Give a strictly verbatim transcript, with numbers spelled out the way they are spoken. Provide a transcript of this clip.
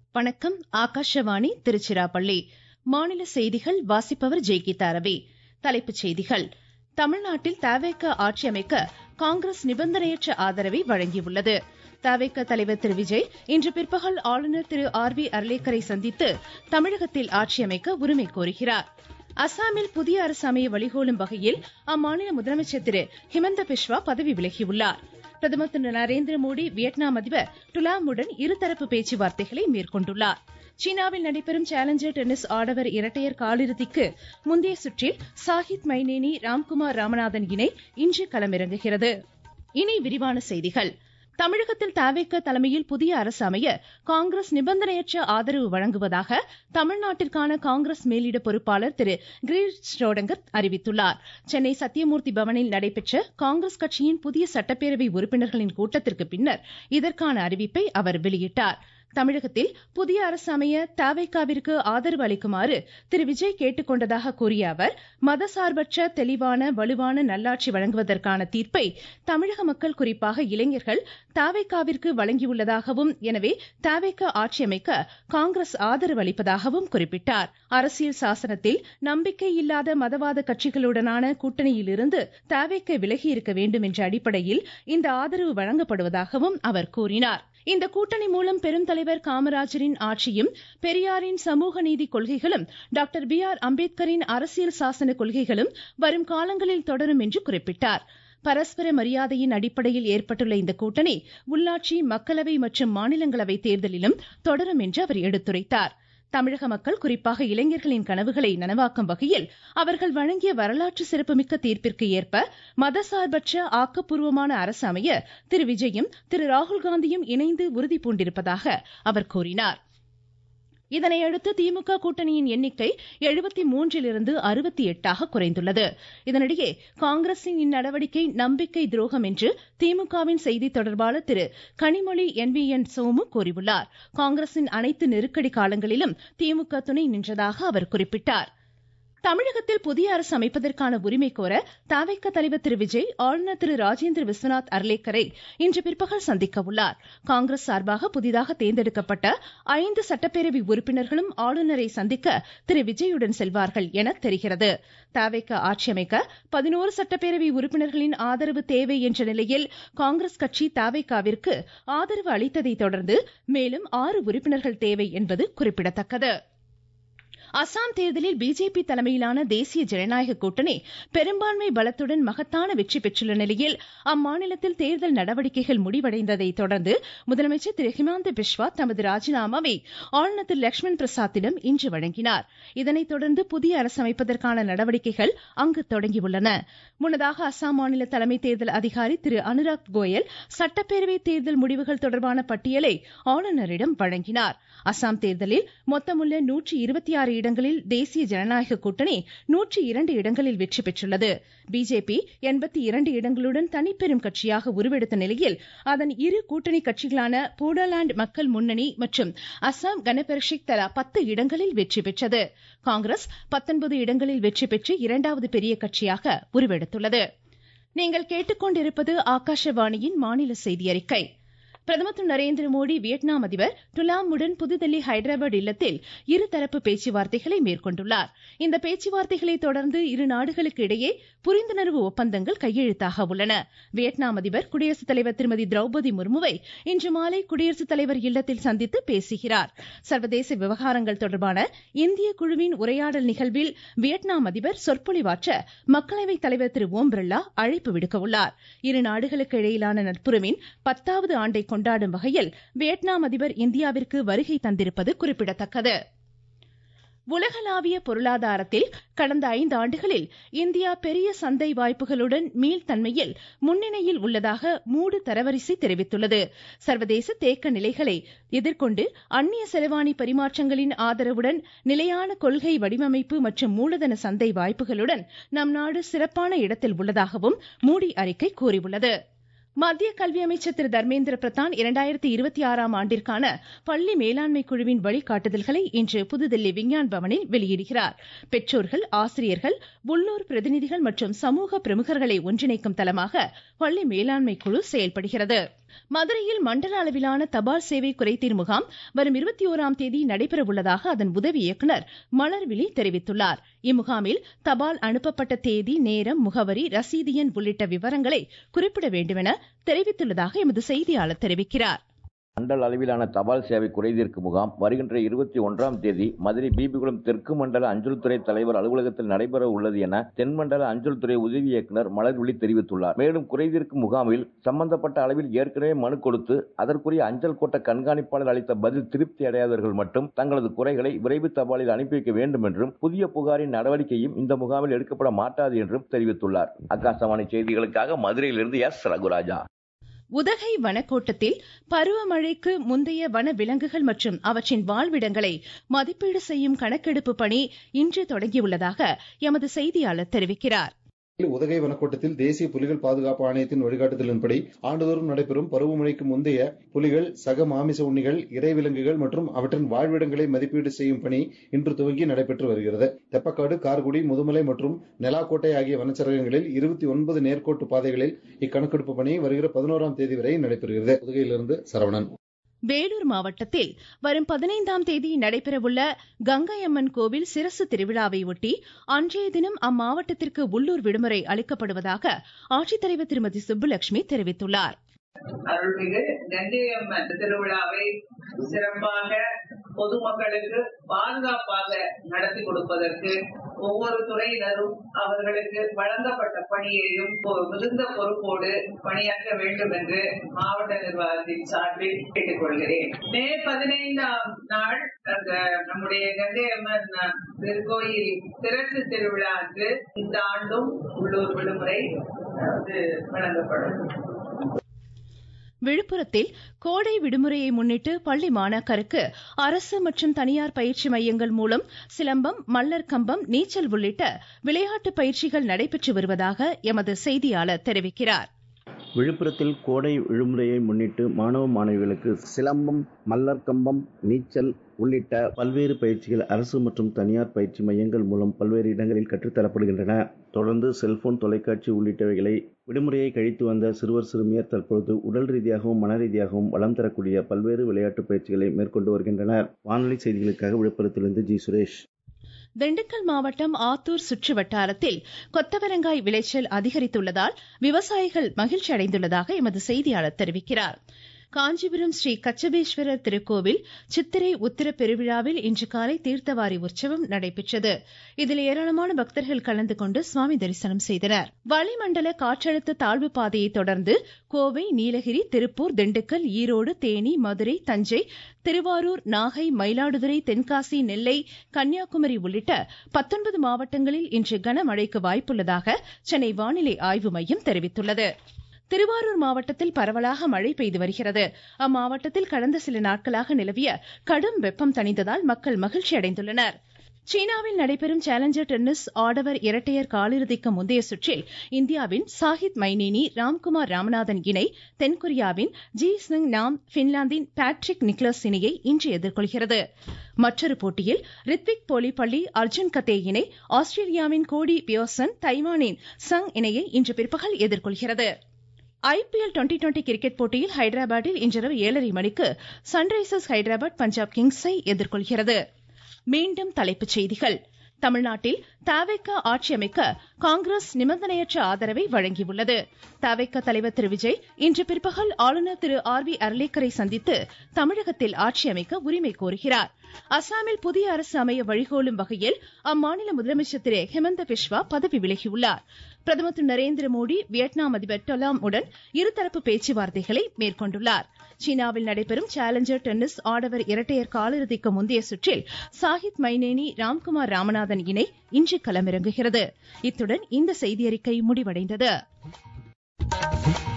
வணக்கம். ஆகாஷவாணி திருச்சிராப்பள்ளி. மாநில செய்திகள் வாசிப்பவர் ஜெய்கீதா ரவி. தலைப்புச் செய்திகள். தமிழ்நாட்டில் தவேக ஆட்சி அமைக்க காங்கிரஸ் நிபந்தனையற்ற ஆதரவை வழங்கியுள்ளது. தவேக தலைவர் திரு விஜய் இன்று பிற்பகல் ஆளுநர் திரு ஆர் வி அர்லேக்கரை சந்தித்து தமிழகத்தில் ஆட்சி அமைக்க உரிமை கோருகிறார். அசாமில் புதிய அரசு அமைய வழிகோலும் வகையில் அம்மாநில முதலமைச்சர் திரு ஹிமந்த பிஸ்வா பதவி விலகியுள்ளார். பிரதமர் திரு நரேந்திர மோடி வியட்நாம் அதிபர் டுலாமுடன் இருதரப்பு பேச்சுவார்த்தைகளை மேற்கொண்டுள்ளார். சீனாவில் நடைபெறும் சேலஞ்சர் டென்னிஸ் ஆடவர் இரட்டையர் காலிறுதிக்கு முந்தைய சுற்றில் சாஹித் மைனேனி ராம்குமார் ராமநாதன் இணை இன்று களமிறங்குகிறது. இனி விரிவான செய்திகள். தமிழகத்தில் தவேக தலைமையில் புதிய அரசு அமைய காங்கிரஸ் நிபந்தனையற்ற ஆதரவு வழங்குவதாக தமிழ்நாட்டிற்கான காங்கிரஸ் மேலிட பொறுப்பாளர் திரு கிரீஷ் ஷ்ரோடங்கர் அறிவித்துள்ளார். சென்னை சத்தியமூர்த்தி பவனில் நடைபெற்ற காங்கிரஸ் கட்சியின் புதிய சட்டப்பேரவை உறுப்பினர்களின் கூட்டத்திற்கு பின்னர் இதற்கான அறிவிப்பை அவர் வெளியிட்டார். தமிழகத்தில் புதிய அரசு அமைய தவேகாவிற்கு ஆதரவு அளிக்குமாறு திரு விஜய் கேட்டுக்கொண்டதாக கூறிய அவர், மதசார்பற்ற தெளிவான வலுவான நல்லாட்சி வழங்குவதற்கான தீர்ப்பை தமிழக மக்கள் குறிப்பாக இளைஞர்கள் தவேகாவிற்கு வழங்கியுள்ளதாகவும், எனவே தவேக ஆட்சி அமைக்க காங்கிரஸ் ஆதரவு அளிப்பதாகவும் குறிப்பிட்டார். அரசியல் சாசனத்தில் நம்பிக்கை இல்லாத மதவாத கட்சிகளுடனான கூட்டணியில் இருந்து தவேக விலகி இருக்க வேண்டும் என்ற அடிப்படையில் இந்த ஆதரவு வழங்கப்படுவதாகவும் அவர் கூறினார். இந்த கூட்டணி மூலம் பெருந்தலைவர் காமராஜரின் ஆட்சியும், பெரியாரின் சமூக நீதி கொள்கைகளும், டாக்டர் பி ஆர் அம்பேத்கரின் அரசியல் சாசன கொள்கைகளும் வரும் காலங்களில் தொடரும் என்று குறிப்பிட்டார். பரஸ்பர மரியாதையின் அடிப்படையில் ஏற்பட்டுள்ள இந்த கூட்டணி உள்ளாட்சி, மக்களவை மற்றும் மாநிலங்களவை தேர்தலிலும் தொடரும் என்று அவர் எடுத்துரைத்தார். தமிழக மக்கள் குறிப்பாக இளைஞர்களின் கனவுகளை நனவாக்கும் வகையில் அவர்கள் வழங்கிய வரலாற்று சிறப்புமிக்க தீர்ப்பிற்கு ஏற்ப மதசார்பற்ற ஆக்கப்பூர்வமான அரசு அமைய திரு விஜயும் திரு ராகுல்காந்தியும் இணைந்து உறுதி பூண்டிருப்பதாக அவர் கூறினார். இதனையடுத்து திமுக கூட்டணியின் எண்ணிக்கை எழுபத்தி மூன்றிலிருந்து அறுபத்தி எட்டாக குறைந்துள்ளது. இதனிடையே காங்கிரசின் இந்நடவடிக்கை நம்பிக்கை துரோகம் என்று திமுகவின் செய்தி தொடர்பாளர் Thiru Kanimozhi N V N Somu கூறியுள்ளார். காங்கிரசின் அனைத்து நெருக்கடி காலங்களிலும் திமுக துணை நின்றதாக அவர் குறிப்பிட்டார். தமிழகத்தில் புதிய அரசு அமைப்பதற்கான உரிமை கோர தவேக தலைவர் திரு விஜய் ஆளுநர் திரு ராஜேந்திர விஸ்வநாத் அர்லேக்கரை இன்று பிற்பகல் சந்திக்க உள்ளார். காங்கிரஸ் சார்பாக புதிதாக தேர்ந்தெடுக்கப்பட்ட ஐந்து சட்டப்பேரவை உறுப்பினர்களும் ஆளுநரை சந்திக்க திரு விஜயுடன் செல்வார்கள் என தெரிகிறது. தவேக ஆட்சி அமைக்க பதினோரு சட்டப்பேரவை உறுப்பினர்களின் ஆதரவு தேவை என்ற நிலையில் காங்கிரஸ் கட்சி தவேகாவிற்கு ஆதரவு அளித்ததை தொடர்ந்து மேலும் ஆறு உறுப்பினர்கள் தேவை என்பது குறிப்பிடத்தக்கது. அசாம் தேர்தலில் பிஜேபி தலைமையிலான தேசிய ஜனநாயக கூட்டணி பெரும்பான்மை பலத்துடன் மகத்தான வெற்றி பெற்றுள்ள நிலையில் அம்மாநிலத்தில் தேர்தல் நடவடிக்கைகள் முடிவடைந்ததை தொடர்ந்து முதலமைச்சர் திரு ஹிமந்த பிஸ்வா தமது ராஜினாமாவை ஆளுநர் திரு லட்சுமண் பிரசாத்திடம் இன்று வழங்கினார். இதனைத் தொடர்ந்து புதிய அரசு அமைப்பதற்கான நடவடிக்கைகள் அங்கு தொடங்கியுள்ளன. முன்னதாக அசாம் மாநில தலைமை தேர்தல் அதிகாரி திரு அனுராக் கோயல் சட்டப்பேரவை தேர்தல் முடிவுகள் தொடர்பான பட்டியலை ஆளுநரிடம் வழங்கினார். அசாம் தேர்தலில் மொத்தமுள்ள நூற்றி இருபத்தி ஆறு இடங்களில் தேசிய ஜனநாயக கூட்டணி நூற்றி இரண்டு இடங்களில் வெற்றி பெற்றுள்ளது. பிஜேபி எண்பத்தி இரண்டு இடங்களுடன் தனிப்பெரும் கட்சியாக உருவெடுத்த நிலையில் அதன் இரு கூட்டணி கட்சிகளான போடோலாந்து மக்கள் முன்னணி மற்றும் அசாம் கனபரிஷத் தலா பத்து இடங்களில் வெற்றி பெற்றது. காங்கிரஸ் பத்தொன்பது இடங்களில் வெற்றி பெற்று இரண்டாவது பெரிய கட்சியாக உருவெடுத்துள்ளது. நீங்கள் கேட்டுக்கொண்டிருப்பது ஆகாஷவாணியின் மாநில செய்தி அறிக்கை. பிரதமர் திரு நரேந்திர மோடி வியட்நாம் அதிபர் டுலாமுடன் புதுதில்லி ஹைதராபாத் இல்லத்தில் இருதரப்பு பேச்சுவார்த்தைகளை மேற்கொண்டுள்ளார். இந்த பேச்சுவார்த்தைகளை தொடர்ந்து இரு நாடுகளுக்கு இடையே புரிந்துணர்வு ஒப்பந்தங்கள் கையெழுத்தாக உள்ளன. வியட்நாம் அதிபர் குடியரசுத் தலைவர் திருமதி திரௌபதி முர்முவை இன்று மாலை குடியரசுத் தலைவர் இல்லத்தில் சந்தித்து பேசுகிறார். சர்வதேச விவகாரங்கள் தொடர்பான இந்திய குழுவின் உரையாடல் நிகழ்வில் வியட்நாம் அதிபர் சொற்பொழிவாற்ற மக்களவைத் தலைவர் திரு ஓம் பிர்லா அழைப்பு விடுக்க உள்ளார். இரு நாடுகளுக்கு இடையிலான நட்புறவின் பத்தாவது ஆண்டை கொண்டாடும் வகையில் வியட்நாம் அதிபர் இந்தியாவிற்கு வருகை தந்திருப்பது குறிப்பிடத்தக்கது. உலகளாவிய பொருளாதாரத்தில் கடந்த ஐந்து ஆண்டுகளில் இந்தியா பெரிய சந்தை வாய்ப்புகளுடன் மீள்தன்மையில் முன்னணியில் உள்ளதாக மூடு தரவரிசை தெரிவித்துள்ளது. சர்வதேச தேக்க நிலைகளை எதிர்கொண்டு அந்நிய செலவாணி பரிமாற்றங்களின் ஆதரவுடன் நிலையான கொள்கை வடிவமைப்பு மற்றும் மூலதன சந்தை வாய்ப்புகளுடன் நம் நாடு சிறப்பான இடத்தில் உள்ளதாகவும் மூடி அறிக்கை கூறியுள்ளது. மத்திய கல்வி அமைச்சர் திரு தர்மேந்திர பிரதான் இரண்டாயிரத்தி இருபத்தி ஆறாம் ஆண்டிற்கான பள்ளி மேலாண்மை குழுவின் வழிகாட்டுதல்களை இன்று புதுதில்லி விஞ்ஞான் பவனில் வெளியிடுகிறார். பெற்றோர்கள், ஆசிரியர்கள், உள்ளூர் பிரதிநிதிகள் மற்றும் சமூக பிரமுகர்களை ஒன்றிணைக்கும் தளமாக பள்ளி மேலாண்மை குழு செயல்படுகிறது. மதுரையில் மண்டல அளவிலான தபால் சேவை குறைதீர் முகாம் வரும் இருபத்தி ஓராம் தேதி நடைபெற உள்ளதாக அதன் உதவி இயக்குநர் மலர்விழி தெரிவித்துள்ளார். இம்முகாமில் தபால் அனுப்பப்பட்ட தேதி, நேரம், முகவரி, ரசீது எண் உள்ளிட்ட விவரங்களை குறிப்பிட வேண்டும் என தெரிவித்துள்ளதாக எமது செய்தியாளர் தெரிவிக்கிறார். மண்டல அளவிலான தபால் சேவை குறைதீர்க்கும் முகாம் வருகின்ற இருபத்தி ஒன்றாம் தேதி மதுரை பிபிகுளம் தெற்கு மண்டல அஞ்சல் துறை தலைவர் அலுவலகத்தில் நடைபெற உள்ளது என தென்மண்டல அஞ்சல் துறை உதவி இயக்குநர் மலர்விழி தெரிவித்துள்ளார். மேலும் குறைதீர்க்கும் முகாமில் சம்பந்தப்பட்ட அளவில் ஏற்கனவே மனு கொடுத்து அதற்குரிய அஞ்சல் கோட்ட கண்காணிப்பாளர் அளித்த பதில் திருப்தி அடையாதவர்கள் மட்டும் தங்களது குறைகளை விரைவு தபாலில் அனுப்பி வைக்க வேண்டும் என்றும் புதிய புகாரின் நடவடிக்கையும் இந்த முகாமில் எடுக்கப்பட மாட்டாது என்றும் தெரிவித்துள்ளார். ஆகாசவாணி செய்திகளுக்காக மதுரையிலிருந்து எஸ் ரகுராஜா. உதகை வனக்கோட்டத்தில் பருவமழைக்கு முந்தைய வன விலங்குகள் மற்றும் அவற்றின் வாழ்விடங்களை மதிப்பீடு செய்யும் கணக்கெடுப்பு பணி இன்று தொடங்கியுள்ளதாக எமது செய்தியாளர் தெரிவிக்கிறார். உதகை வனக்கோட்டத்தில் தேசிய புலிகள் பாதுகாப்பு ஆணையத்தின் வழிகாட்டுதலின்படி ஆண்டுதோறும் நடைபெறும் பருவமழைக்கு முந்தைய புலிகள், சக மாமிச உண்ணிகள், இறைவிலங்குகள் மற்றும் அவற்றின் வாழ்விடங்களை மதிப்பீடு செய்யும் பணி இன்று துவங்கி நடைபெற்று வருகிறது. தெப்பக்காடு, கார்குடி, முதுமலை மற்றும் நெலாக்கோட்டை ஆகிய வனச்சரகங்களில் இருபத்தி ஒன்பது நேர்கோட்டு பாதைகளில் இக்கணக்கெடுப்பு பணி வருகிற பதினோராம் தேதி வரை நடைபெறுகிறது. உதகையிலிருந்து சரவணன். வேலூர் மாவட்டத்தில் வரும் பதினைந்தாம் தேதி நடைபெறவுள்ள கங்கையம்மன் கோவில் சிரசு திருவிழாவை ஒட்டி அன்றைய தினம் அம்மாவட்டத்திற்கு உள்ளூர் விடுமுறை அளிக்கப்படுவதாக ஆட்சித்தலைவர் திருமதி சுப்புலட்சுமி தெரிவித்துள்ளார். அருள்மிகு கங்கையம்மன் திருவிழாவை சிறப்பாக பொதுமக்களுக்கு பாதுகாப்பாக நடத்தி கொடுப்பதற்கு ஒவ்வொரு துறையினரும் அவர்களுக்கு வழங்கப்பட்ட பணியையும் மிகுந்த பொறுப்போடு பணியாற்ற வேண்டும் என்று மாவட்ட நிர்வாகத்தின் சார்பில் கேட்டுக் கொள்கிறேன். மே பதினைந்தாம் நாள் நம்முடைய கங்கையம்மன் திருக்கோயில் சிறப்பு திருவிழாவுக்கு இந்த ஆண்டும் உள்ளூர் விடுமுறை வழங்கப்படும். விழுப்புரத்தில் கோடை விடுமுறையை முன்னிட்டு பள்ளி மாணாக்கருக்கு அரசு மற்றும் தனியார் பயிற்சி மையங்கள் மூலம் சிலம்பம், மல்லர் கம்பம், நீச்சல் உள்ளிட்ட விளையாட்டு பயிற்சிகள் நடைபெற்று வருவதாக எமது செய்தியாளர் தெரிவிக்கிறார். விழுப்புரத்தில் கோடை விடுமுறையை முன்னிட்டு மாணவ மாணவிகளுக்கு சிலம்பம், மல்லர் கம்பம், நீச்சல் உள்ளிட்ட பல்வேறு பயிற்சிகள் அரசு மற்றும் தனியார் பயிற்சி மையங்கள் மூலம் பல்வேறு இடங்களில் கற்றுத்தரப்படுகின்றன. தொடர்ந்து செல்போன், தொலைக்காட்சி உள்ளிட்டவைகளை விடுமுறையை கழித்து வந்த சிறுவர் சிறுமியர் தற்பொழுது உடல் ரீதியாகவும் மன ரீதியாகவும் வளம் தரக்கூடிய பல்வேறு விளையாட்டு பயிற்சிகளை மேற்கொண்டு வருகின்றனர். வானொலி செய்திகளுக்காக விழுப்புரத்திலிருந்து ஜி சுரேஷ். திண்டுக்கல் மாவட்டம் ஆத்தூர் சுற்று வட்டாரத்தில் கொத்தவரங்காய் விளைச்சல் அதிகரித்துள்ளதால் விவசாயிகள் மகிழ்ச்சி அடைந்துள்ளதாக எமது செய்தியாளர் தெரிவிக்கிறார். காஞ்சிபுரம் ஸ்ரீ கச்சபேஸ்வரர் திருக்கோவில் சித்திரை உத்திர பெருவிழாவில் இன்று காலை தீர்த்தவாரி உற்சவம் நடைபெற்றது. இதில் ஏராளமான பக்தர்கள் கலந்து கொண்டு சுவாமி தரிசனம் செய்தனர். வளிமண்டல காற்றழுத்த தாழ்வு பாதையை தொடர்ந்து கோவை, நீலகிரி, திருப்பூர், திண்டுக்கல், ஈரோடு, தேனி, மதுரை, தஞ்சை, திருவாரூர், நாகை, மயிலாடுதுறை, தென்காசி, நெல்லை, கன்னியாகுமரி உள்ளிட்ட பத்தொன்பது மாவட்டங்களில் இன்று கனமழைக்கு வாய்ப்புள்ளதாக சென்னை வானிலை ஆய்வு மையம் தெரிவித்துள்ளது. திருவாரூர் மாவட்டத்தில் பரவலாக மழை பெய்து வருகிறது. அம்மாவட்டத்தில் கடந்த சில நாட்களாக நிலவிய கடும் வெப்பம் தணிந்ததால் மக்கள் மகிழ்ச்சி அடைந்துள்ளனர். சீனாவில் நடைபெறும் சேலஞ்சர் டென்னிஸ் ஆடவர் இரட்டையர் காலிறுதிக்கு முந்தைய சுற்றில் இந்தியாவின் சாஹித் மைனேனி, ராம்குமார் ராமநாதன் இணை தென்கொரியாவின் ஜி சிங் நாம், பின்லாந்தின் பேட்ரிக் நிக்லஸ் இணையை இன்று எதிர்கொள்கிறது. மற்றொரு போட்டியில் ரித்விக் போலிப்பள்ளி, அர்ஜுன் கத்தே இணை ஆஸ்திரேலியாவின் கோடி பியோசன், தைவானின் சங் இணையை இன்று பிற்பகல் எதிர்கொள்கிறது. ஐபிஎல் டுவெண்டி டுவெண்டி கிரிக்கெட் போட்டியில் ஹைதராபாத்தில் இன்றிரவு ஏழரை மணிக்கு சன்ரைசர்ஸ் ஹைதராபாத் பஞ்சாப் கிங்ஸை எதிர்கொள்கிறது. மீண்டும் தலைப்புச் செய்திகள். தமிழ்நாட்டில் தவேக ஆட்சி அமைக்க காங்கிரஸ் நிபந்தனையற்ற ஆதரவை வழங்கியுள்ளது. தவேக தலைவர் திரு விஜய் இன்று பிற்பகல் ஆளுநர் திரு ஆர் வி அர்லேக்கரை சந்தித்து தமிழகத்தில் ஆட்சி அமைக்க உரிமை கோருகிறார். அசாமில் புதிய அரசு அமைய வழிகோலும் வகையில் அம்மாநில முதலமைச்சர் திரு ஹிமந்த பிஸ்வா பதவி விலகியுள்ளார். பிரதமர் திரு நரேந்திர மோடி வியட்நாம் அதிபர் டொலாம் உடன் இருதரப்பு பேச்சுவார்த்தைகளை மேற்கொண்டுள்ளார். சீனாவில் நடைபெறும் சேலஞ்சர் டென்னிஸ் ஆடவர் இரட்டையர் காலிறுதிக்கு முந்தைய சுற்றில் சாஹித் மைனேனி, ராம்குமார் ராமநாதன் இணை இன்று களமிறங்குகிறது. இத்துடன் இந்த செய்தியறிக்கை முடிவடைந்தது.